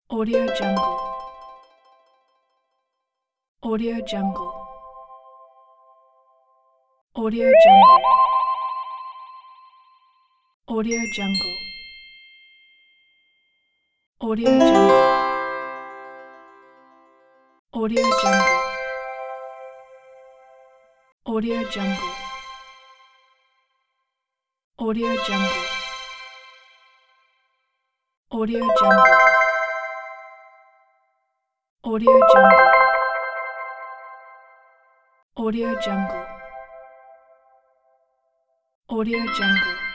Audio Jungle. Audio Jungle. Audio Jungle. Audio Jungle. Audio Jungle. Audio Jungle. Audio Jungle. Audio Jungle. Audio Jungle. Audio Jungle. Audio Jungle. Audio Jungle.